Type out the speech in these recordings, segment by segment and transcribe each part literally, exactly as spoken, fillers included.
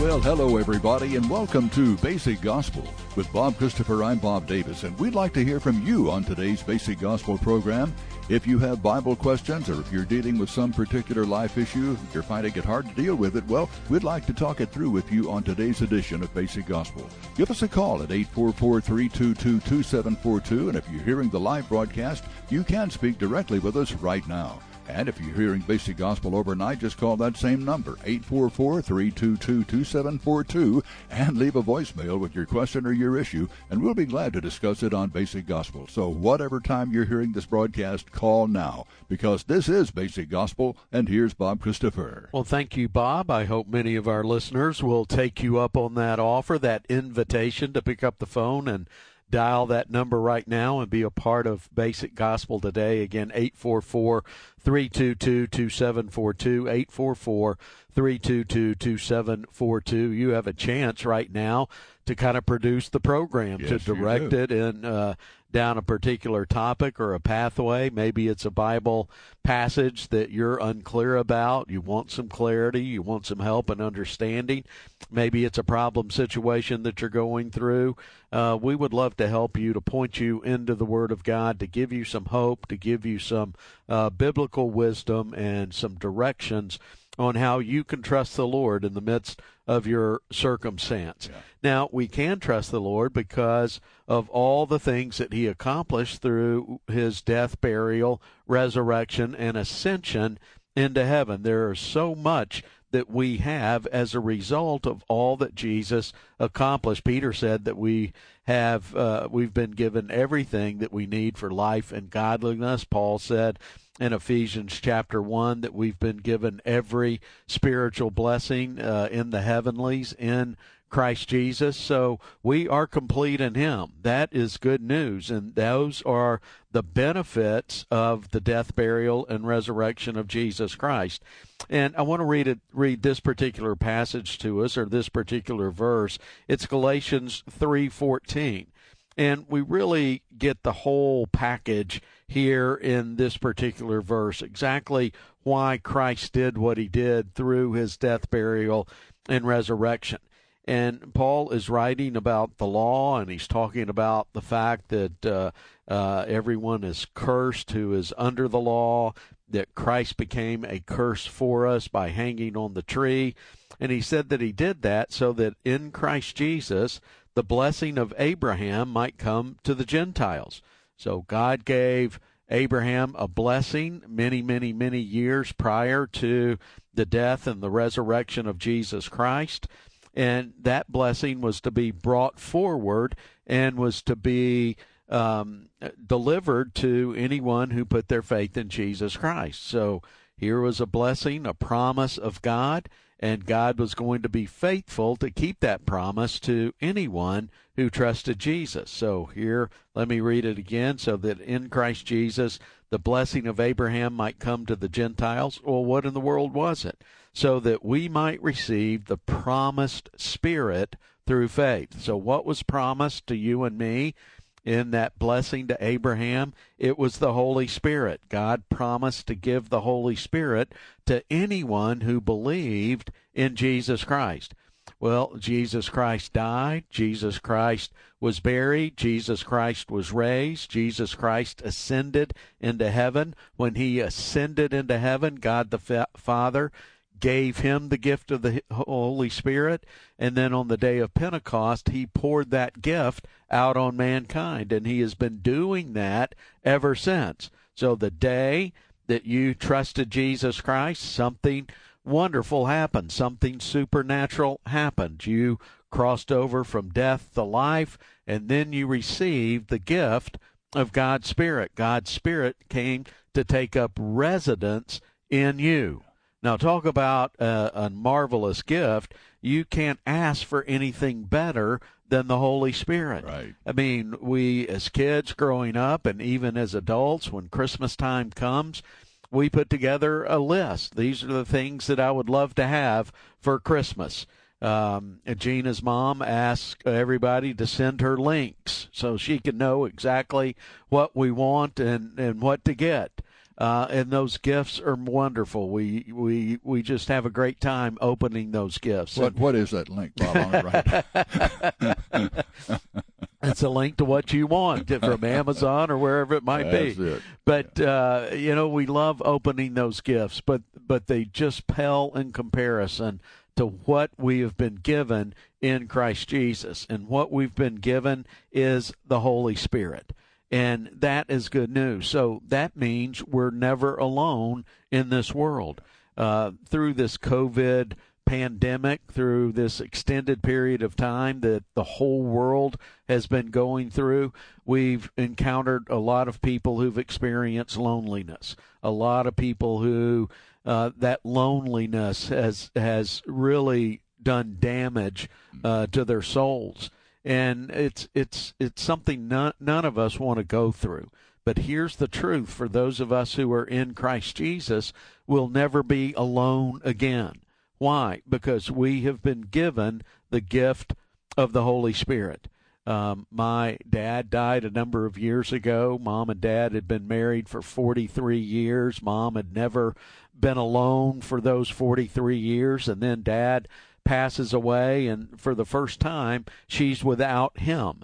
Well, hello, everybody, and welcome to Basic Gospel. With Bob Christopher, I'm Bob Davis, and we'd like to hear from you on today's Basic Gospel program. If you have Bible questions or if you're dealing with some particular life issue, you're finding it hard to deal with it, well, we'd like to talk it through with you on today's edition of Basic Gospel. Give us a call at eight four four, three two two, two seven four two, and if you're hearing the live broadcast, you can speak directly with us right now. And if you're hearing Basic Gospel overnight, just call that same number, eight four four, three two two, two seven four two, and leave a voicemail with your question or your issue, and we'll be glad to discuss it on Basic Gospel. So whatever time you're hearing this broadcast, call now, because this is Basic Gospel, and here's Bob Christopher. Well, thank you, Bob. I hope many of our listeners will take you up on that offer, that invitation to pick up the phone and dial that number right now and be a part of Basic Gospel today. Again, eight four four, three two two, two seven four two, eight four four, three two two, two seven four two. You have a chance right now to kind of produce the program, yes, to direct it in uh, down a particular topic or a pathway. Maybe it's a Bible passage that you're unclear about. You want some clarity. You want some help and understanding. Maybe it's a problem situation that you're going through. Uh, we would love to help you, to point you into the Word of God, to give you some hope, to give you some uh, biblical wisdom and some directions on how you can trust the Lord in the midst of your circumstance. Yeah. Now, we can trust the Lord because of all the things that he accomplished through his death, burial, resurrection, and ascension into heaven. There is so much that we have as a result of all that Jesus accomplished. Peter said that we have uh, we've been given everything that we need for life and godliness. Paul said in Ephesians chapter one that we've been given every spiritual blessing uh, in the heavenlies in Christ Jesus. So we are complete in him. That is good news, and those are the benefits of the death, burial, and resurrection of Jesus Christ. And I want to read it, read this particular passage to us, or this particular verse. It's Galatians three fourteen. And we really get the whole package here in this particular verse, exactly why Christ did what he did through his death, burial, and resurrection. And Paul is writing about the law, and he's talking about the fact that uh, uh, everyone is cursed who is under the law, that Christ became a curse for us by hanging on the tree. And he said that he did that so that in Christ Jesus, the blessing of Abraham might come to the Gentiles. So God gave Abraham a blessing many, many, many years prior to the death and the resurrection of Jesus Christ. And that blessing was to be brought forward and was to be um, delivered to anyone who put their faith in Jesus Christ. So here was a blessing, a promise of God, and God was going to be faithful to keep that promise to anyone who trusted Jesus. So here, let me read it again. So that in Christ Jesus, the blessing of Abraham might come to the Gentiles. Well, what in the world was it? So that we might receive the promised Spirit through faith. So what was promised to you and me in that blessing to Abraham? It was the Holy Spirit. God promised to give the Holy Spirit to anyone who believed in Jesus Christ. Well, Jesus Christ died. Jesus Christ was buried. Jesus Christ was raised. Jesus Christ ascended into heaven. When he ascended into heaven, God the Fa- Father gave him the gift of the Holy Spirit, and then on the day of Pentecost, he poured that gift out on mankind, and he has been doing that ever since. So the day that you trusted Jesus Christ, something wonderful happened. Something supernatural happened. You crossed over from death to life, and then you received the gift of God's Spirit. God's Spirit came to take up residence in you. Now, talk about a, a marvelous gift. You can't ask for anything better than the Holy Spirit. Right. I mean, we as kids growing up, and even as adults, when Christmas time comes, we put together a list. These are the things that I would love to have for Christmas. Um, Gina's mom asked everybody to send her links so she can know exactly what we want and, and what to get. Uh, and those gifts are wonderful. We we we just have a great time opening those gifts. What what is that link, Bob? On it, right? It's a link to what you want from Amazon or wherever it might That's be. It. But uh, you know, we love opening those gifts, but but they just pale in comparison to what we have been given in Christ Jesus. And what we've been given is the Holy Spirit. And that is good news. So that means we're never alone in this world. Uh, through this COVID pandemic, through this extended period of time that the whole world has been going through, we've encountered a lot of people who've experienced loneliness, a lot of people who uh, that loneliness has has really done damage uh, to their souls. And it's it's it's something none, none of us want to go through. But here's the truth. For those of us who are in Christ Jesus, we'll never be alone again. Why? Because we have been given the gift of the Holy Spirit. Um, my dad died a number of years ago. Mom and Dad had been married for forty-three years. Mom had never been alone for those forty-three years. And then Dad passes away, and for the first time, she's without him.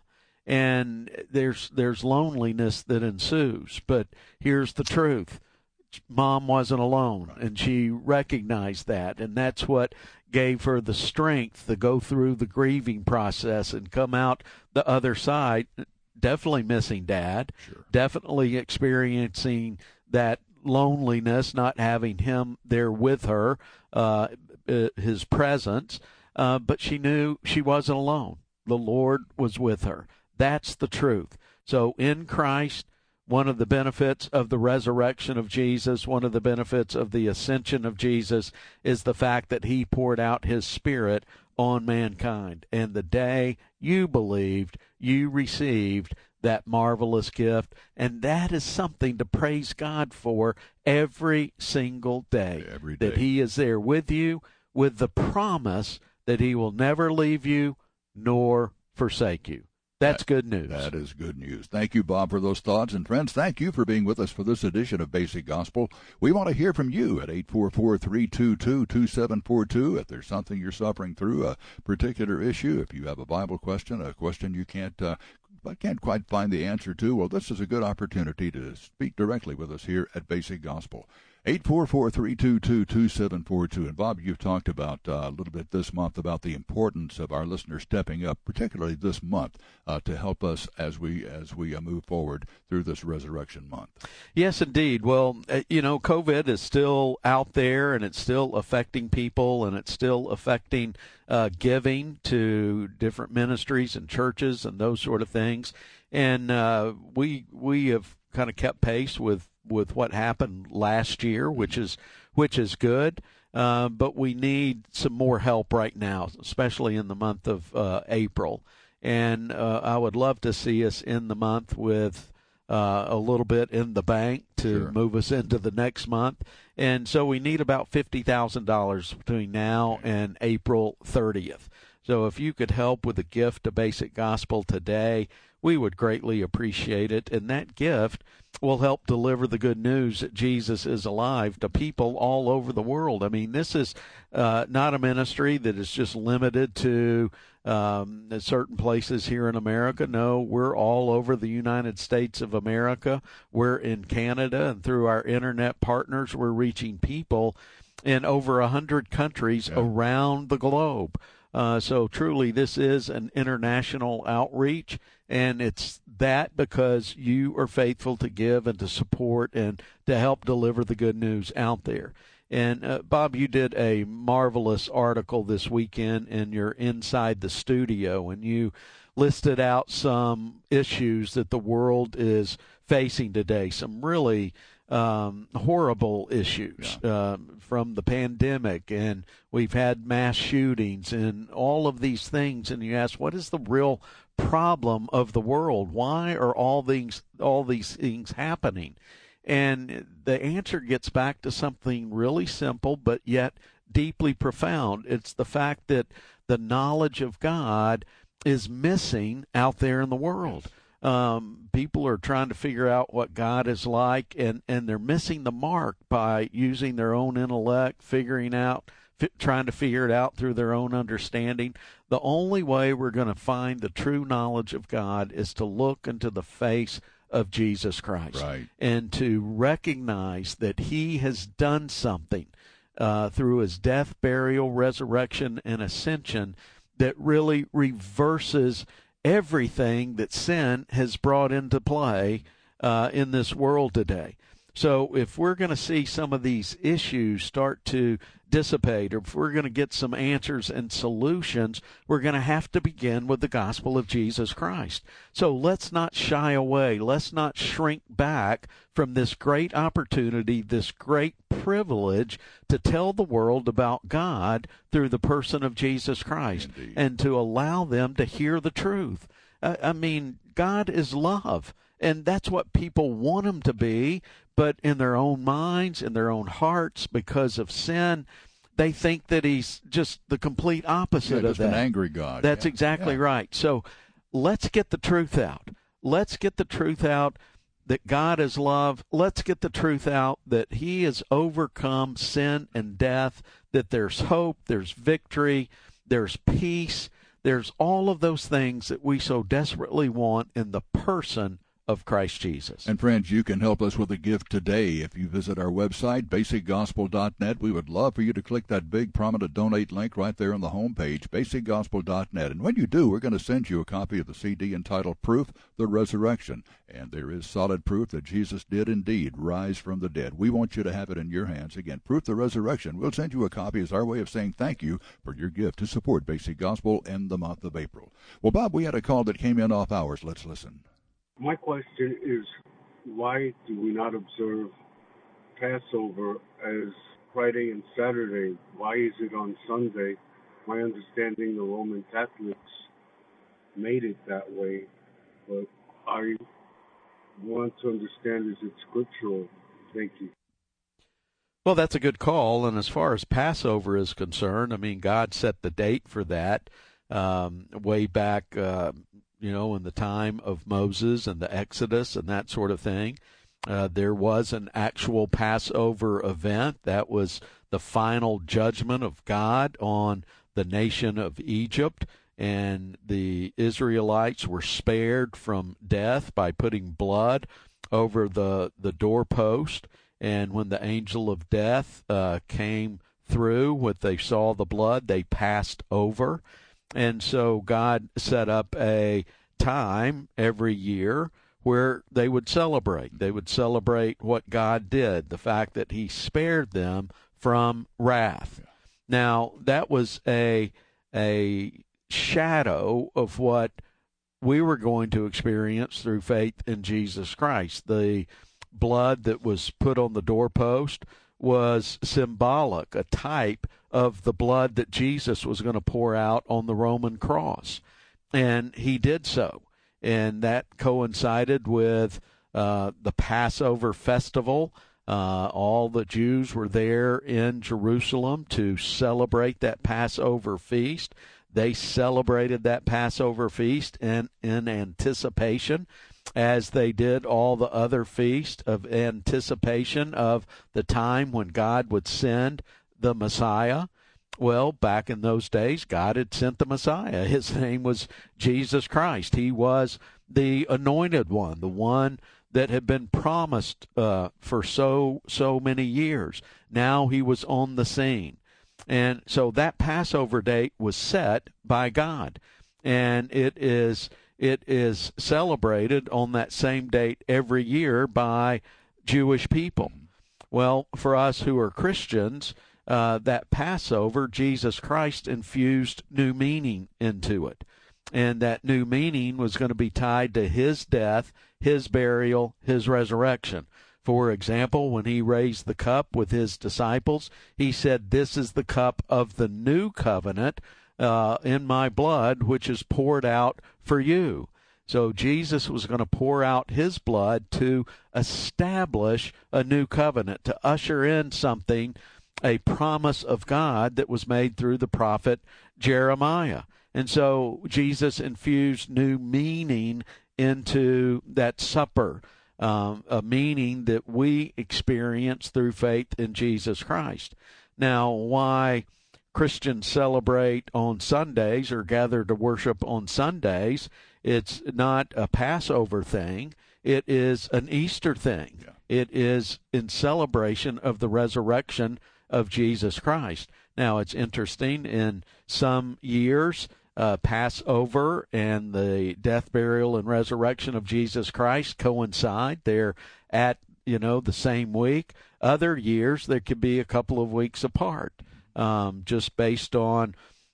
And there's there's loneliness that ensues. But here's the truth. Mom wasn't alone, and she recognized that, and that's what gave her the strength to go through the grieving process and come out the other side, definitely missing Dad, Sure. definitely experiencing that loneliness, not having him there with her, uh, his presence, uh, but she knew she wasn't alone. The Lord was with her. That's the truth. So in Christ, one of the benefits of the resurrection of Jesus, one of the benefits of the ascension of Jesus is the fact that he poured out his Spirit on mankind. And the day you believed, you received that marvelous gift. And that is something to praise God for every single day. Every day. That he is there with you, with the promise that he will never leave you nor forsake you. That's that, good news. That is good news. Thank you, Bob, for those thoughts. And friends, thank you for being with us for this edition of Basic Gospel. We want to hear from you at eight four four, three two two, two seven four two. If there's something you're suffering through, a particular issue, if you have a Bible question, a question you can't uh, can't quite find the answer to, well, this is a good opportunity to speak directly with us here at Basic Gospel. eight four four, three two two, two seven four two. And Bob, you've talked about uh, a little bit this month about the importance of our listeners stepping up, particularly this month, uh, to help us as we as we uh, move forward through this Resurrection Month. Yes, indeed. Well, uh, you know, COVID is still out there, and it's still affecting people, and it's still affecting uh, giving to different ministries and churches and those sort of things. And uh, we we have kind of kept pace with with what happened last year, which is which is good, uh, but we need some more help right now, especially in the month of uh, April. And uh, I would love to see us in the month with uh, a little bit in the bank to Sure. move us into the next month. And so we need about fifty thousand dollars between now and April thirtieth. So if you could help with a gift to Basic Gospel today, we would greatly appreciate it. And that gift will help deliver the good news that Jesus is alive to people all over the world. I mean, this is uh, not a ministry that is just limited to um, certain places here in America. No, we're all over the United States of America. We're in Canada, and through our internet partners, we're reaching people in over a hundred countries Yeah. around the globe. Uh, so truly, this is an international outreach, and it's that because you are faithful to give and to support and to help deliver the good news out there. And uh, Bob, you did a marvelous article this weekend in your Inside the Studio, and you listed out some issues that the world is facing today, some really Um, horrible issues Yeah. um, from the pandemic, and we've had mass shootings and all of these things. And you ask, what is the real problem of the world? Why are all these all these things happening? And the answer gets back to something really simple, but yet deeply profound. It's the fact that the knowledge of God is missing out there in the world. Um, people are trying to figure out what God is like, and, and they're missing the mark by using their own intellect, figuring out, f- trying to figure it out through their own understanding. The only way we're going to find the true knowledge of God is to look into the face of Jesus Christ, right, and to recognize that he has done something uh, through his death, burial, resurrection, and ascension that really reverses everything that sin has brought into play uh, in this world today. So if we're going to see some of these issues start to dissipate, or if we're going to get some answers and solutions, we're going to have to begin with the gospel of Jesus Christ. So let's not shy away. Let's not shrink back from this great opportunity, this great privilege to tell the world about God through the person of Jesus Christ. Indeed. And to allow them to hear the truth. Uh, I mean, God is love, and that's what people want him to be. But in their own minds, in their own hearts, because of sin, they think that he's just the complete opposite yeah, of just that. an angry God. That's yeah. exactly yeah. right. So let's get the truth out. Let's get the truth out that God is love. Let's get the truth out that he has overcome sin and death, that there's hope, there's victory, there's peace, there's all of those things that we so desperately want in the person of Christ Jesus. And friends, you can help us with a gift today. If you visit our website, basic gospel dot net, we would love for you to click that big prominent donate link right there on the homepage, basic gospel dot net. And when you do, we're going to send you a copy of the C D entitled Proof, the Resurrection. And there is solid proof that Jesus did indeed rise from the dead. We want you to have it in your hands. Again, Proof, the Resurrection. We'll send you a copy as our way of saying thank you for your gift to support Basic Gospel in the month of April. Well, Bob, we had a call that came in off hours. Let's listen. My question is, why do we not observe Passover as Friday and Saturday? Why is it on Sunday? My understanding, the Roman Catholics made it that way, but I want to understand, is it scriptural? Thank you. Well, that's a good call. And as far as Passover is concerned, I mean, God set the date for that um, way back, uh, you know, in the time of Moses and the Exodus and that sort of thing. Uh, there was an actual Passover event. That was the final judgment of God on the nation of Egypt, and the Israelites were spared from death by putting blood over the, the doorpost. And when the angel of death uh, came through, when they saw the blood, they passed over. And so God set up a time every year where they would celebrate. They would celebrate what God did, the fact that he spared them from wrath. Now, that was a a shadow of what we were going to experience through faith in Jesus Christ. The blood that was put on the doorpost was symbolic, a type of the blood that Jesus was going to pour out on the Roman cross. And he did so. And that coincided with uh, the Passover festival. Uh, all the Jews were there in Jerusalem to celebrate that Passover feast. They celebrated that Passover feast in, in anticipation, as they did all the other feasts, of anticipation of the time when God would send the Messiah. Well, back in those days, God had sent the Messiah. His name was Jesus Christ. He was the anointed one, the one that had been promised uh, for so, so many years. Now he was on the scene. And so that Passover date was set by God. And it is it is celebrated on that same date every year by Jewish people. Well, for us who are Christians, uh, that Passover, Jesus Christ infused new meaning into it. And that new meaning was going to be tied to his death, his burial, his resurrection. For example, when he raised the cup with his disciples, he said, "This is the cup of the new covenant uh, in my blood, which is poured out for you." So Jesus was going to pour out his blood to establish a new covenant, to usher in something, a promise of God that was made through the prophet Jeremiah. And so Jesus infused new meaning into that supper, um, a meaning that we experience through faith in Jesus Christ. Now, why Christians celebrate on Sundays or gather to worship on Sundays, it's not a Passover thing. It is an Easter thing. Yeah. It is in celebration of the resurrection of Jesus Christ. Now, it's interesting, in some years, uh, Passover and the death, burial, and resurrection of Jesus Christ coincide. They're at, you know, the same week. Other years, there could be a couple of weeks apart, um, just based on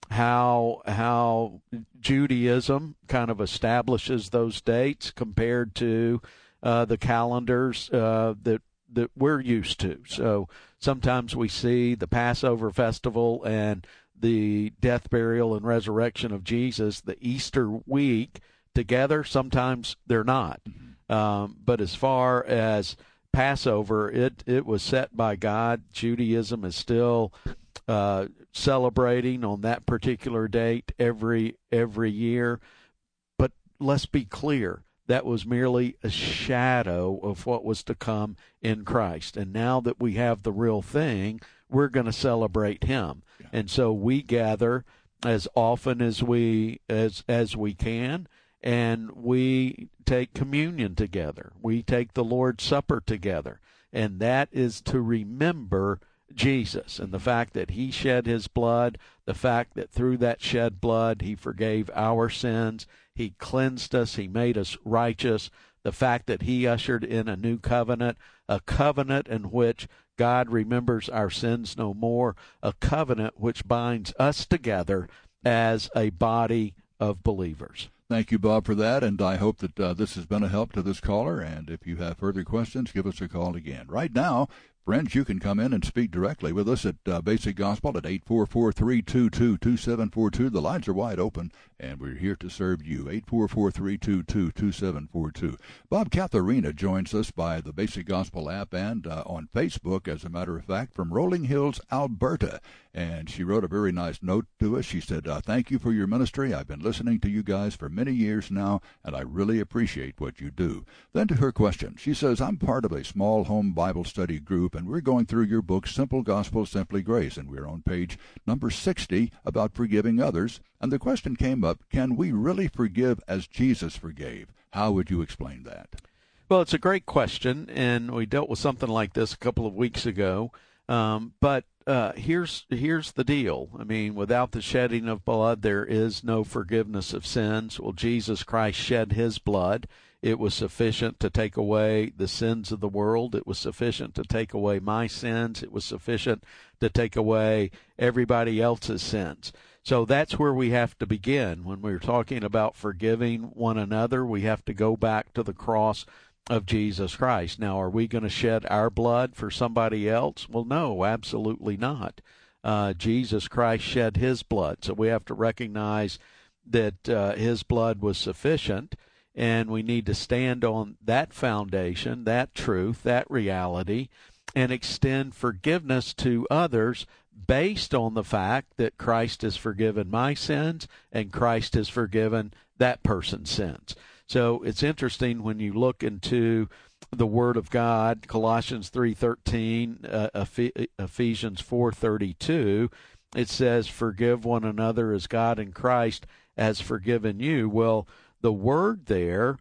how how Judaism kind of establishes those dates compared to uh, the calendars uh, that that we're used to. So sometimes we see the Passover festival and the death, burial, and resurrection of Jesus, the Easter week, together. Sometimes they're not. Um, but as far as Passover, it, it was set by God. Judaism is still uh, celebrating on that particular date every every year. But let's be clear, that was merely a shadow of what was to come in Christ. And now that we have the real thing, we're going to celebrate him. Yeah. And so we gather as often as we as as we can, and we take communion together. We take the Lord's Supper together. And that is to remember Jesus and the fact that he shed his blood, the fact that through that shed blood he forgave our sins, he cleansed us, he made us righteous, the fact that he ushered in a new covenant, a covenant in which God remembers our sins no more, a covenant which binds us together as a body of believers. Thank you, Bob, for that, and I hope that uh, this has been a help to this caller, and if you have further questions, give us a call again. Right now, friends, you can come in and speak directly with us at uh, Basic Gospel at eight four four, three two two, two seven four two. The lines are wide open, and we're here to serve you, eight four four, three two two, two seven four two. Bob, Katharina joins us by the Basic Gospel app and uh, on Facebook, as a matter of fact, from Rolling Hills, Alberta. And she wrote a very nice note to us. She said, uh, thank you for your ministry. I've been listening to you guys for many years now, and I really appreciate what you do. Then to her question, she says, I'm part of a small home Bible study group, and we're going through your book, Simple Gospel, Simply Grace, and we're on page number sixty about forgiving others. And the question came up, can we really forgive as Jesus forgave? How would you explain that? Well, it's a great question, and we dealt with something like this a couple of weeks ago. Um, but uh, here's here's the deal. I mean, without the shedding of blood, there is no forgiveness of sins. Well, Jesus Christ shed his blood. It was sufficient to take away the sins of the world. It was sufficient to take away my sins. It was sufficient to take away everybody else's sins. So that's where we have to begin. When we're talking about forgiving one another, we have to go back to the cross of Jesus Christ. Now, are we going to shed our blood for somebody else? Well, no, absolutely not. Uh, Jesus Christ shed his blood, so we have to recognize that uh, his blood was sufficient, and we need to stand on that foundation, that truth, that reality, and extend forgiveness to others based on the fact that Christ has forgiven my sins and Christ has forgiven that person's sins. So it's interesting when you look into the Word of God, Colossians three thirteen, uh, Ephesians four thirty-two, it says, forgive one another as God in Christ has forgiven you. Well, the word there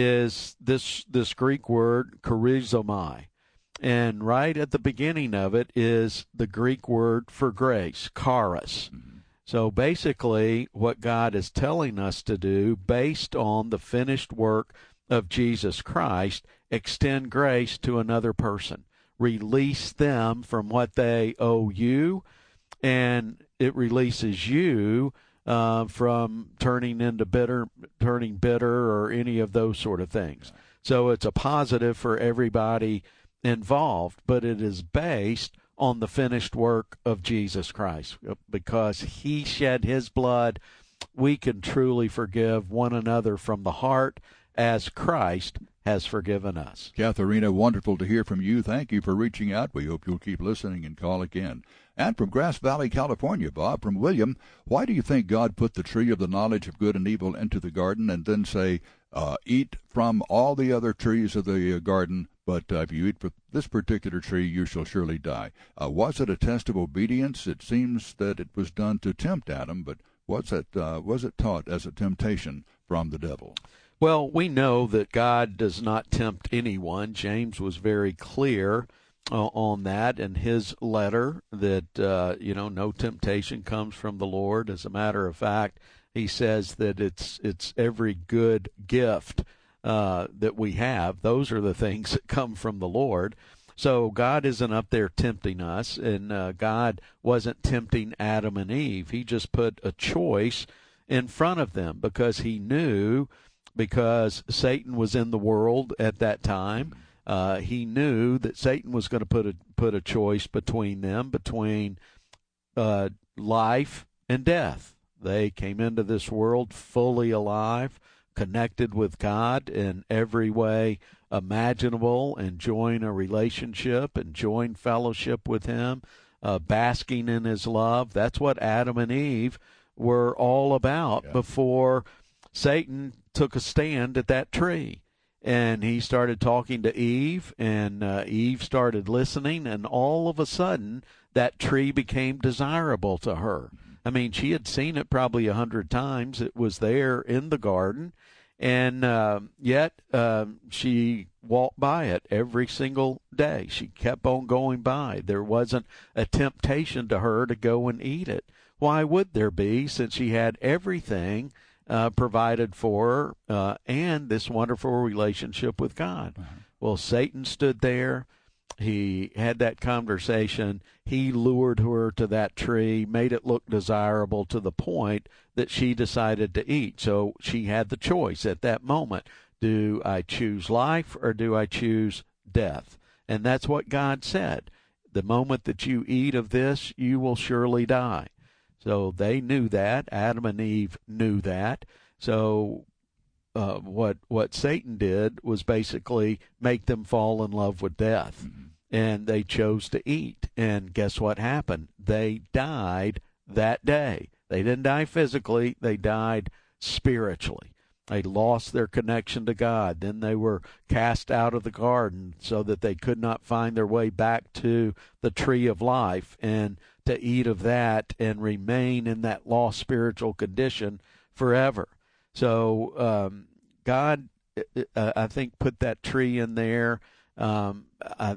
is this this Greek word, charizomai. And right at the beginning of it is the Greek word for grace, charis. Mm-hmm. So basically what God is telling us to do, based on the finished work of Jesus Christ, extend grace to another person. Release them from what they owe you, and it releases you uh, from turning into bitter, turning bitter or any of those sort of things. So it's a positive for everybody involved, but it is based on the finished work of Jesus Christ. Because he shed his blood, we can truly forgive one another from the heart as Christ has forgiven us. Katharina, wonderful to hear from you. Thank you for reaching out. We hope you'll keep listening and call again. And from Grass Valley, California, Bob, from William, why do you think God put the tree of the knowledge of good and evil into the garden and then say, uh, eat from all the other trees of the uh, garden, but uh, if you eat from this particular tree, you shall surely die. Uh, was it a test of obedience? It seems that it was done to tempt Adam, but was it, uh, was it taught as a temptation from the devil? Well, we know that God does not tempt anyone. James was very clear uh, on that in his letter that, uh, you know, no temptation comes from the Lord. As a matter of fact, he says that it's it's every good gift uh, that we have. Those are the things that come from the Lord. So God isn't up there tempting us, and uh, God wasn't tempting Adam and Eve. He just put a choice in front of them because he knew, because Satan was in the world at that time, uh, he knew that Satan was going to put a put a choice between them, between uh, life and death. They came into this world fully alive, connected with God in every way imaginable, enjoying a relationship, enjoying fellowship with him, uh, basking in his love. That's what Adam and Eve were all about yeah. before Satan took a stand at that tree. And he started talking to Eve, and uh, Eve started listening, and all of a sudden that tree became desirable to her. I mean, she had seen it probably a hundred times. It was there in the garden, and uh, yet uh, she walked by it every single day. She kept on going by. There wasn't a temptation to her to go and eat it. Why would there be, since she had everything uh, provided for her uh, and this wonderful relationship with God? Uh-huh. Well, Satan stood there. He had that conversation. He lured her to that tree, made it look desirable to the point that she decided to eat. So she had the choice at that moment. Do I choose life or do I choose death? And that's what God said. The moment that you eat of this, you will surely die. So they knew that. Adam and Eve knew that. So uh, what what Satan did was basically make them fall in love with death. Mm-hmm. And they chose to eat. And guess what happened? They died that day. They didn't die physically. They died spiritually. They lost their connection to God. Then they were cast out of the garden so that they could not find their way back to the tree of life and to eat of that and remain in that lost spiritual condition forever. So um, God, uh, I think, put that tree in there um, I,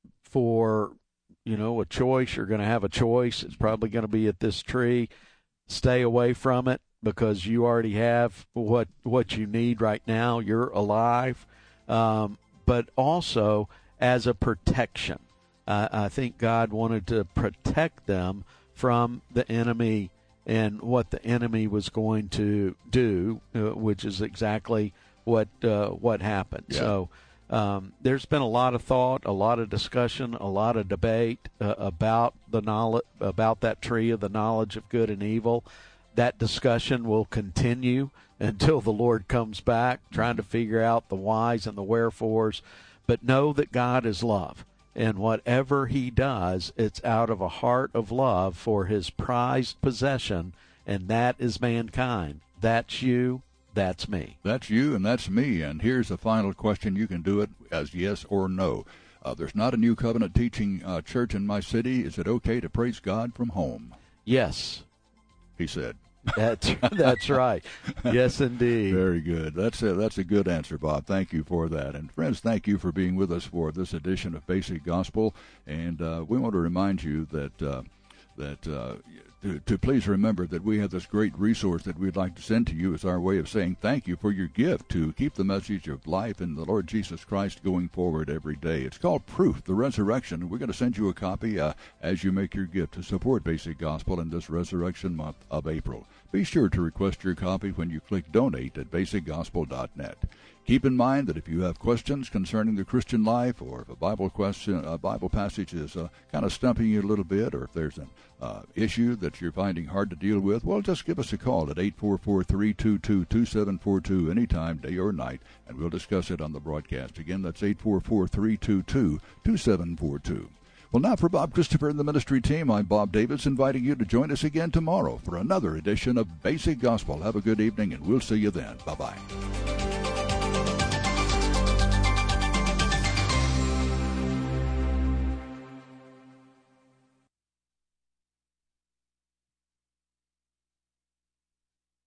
for, you know, a choice. You're going to have a choice. It's probably going to be at this tree. Stay away from it, because you already have what what you need right now. You're alive. Um, but also as a protection. Uh, I think God wanted to protect them from the enemy and what the enemy was going to do, uh, which is exactly what uh, what happened. Yeah. So um, there's been a lot of thought, a lot of discussion, a lot of debate uh, about the knowledge, about that tree of the knowledge of good and evil. That discussion will continue until the Lord comes back, trying to figure out the whys and the wherefores. But know that God is love, and whatever he does, it's out of a heart of love for his prized possession, and that is mankind. That's you, that's me. That's you, and that's me. And here's a final question. You can do it as yes or no. Uh, there's not a New Covenant teaching uh, church in my city. Is it okay to praise God from home? Yes. He said. That's that's right. Yes, indeed. Very good. That's a, that's a good answer, Bob. Thank you for that. And friends, thank you for being with us for this edition of Basic Gospel. And uh, we want to remind you that uh, that uh, to, to please remember that we have this great resource that we'd like to send to you as our way of saying thank you for your gift to keep the message of life in the Lord Jesus Christ going forward every day. It's called Proof, the Resurrection. We're going to send you a copy uh, as you make your gift to support Basic Gospel in this Resurrection Month of April. Be sure to request your copy when you click Donate at basic gospel dot net. Keep in mind that if you have questions concerning the Christian life, or if a Bible question, a Bible passage is uh, kind of stumping you a little bit, or if there's an uh, issue that you're finding hard to deal with, well, just give us a call at eight four four, three two two, two seven four two anytime, day or night, and we'll discuss it on the broadcast. Again, that's eight four four, three two two, two seven four two. Well, now for Bob Christopher and the ministry team, I'm Bob Davis, inviting you to join us again tomorrow for another edition of Basic Gospel. Have a good evening, and we'll see you then. Bye-bye.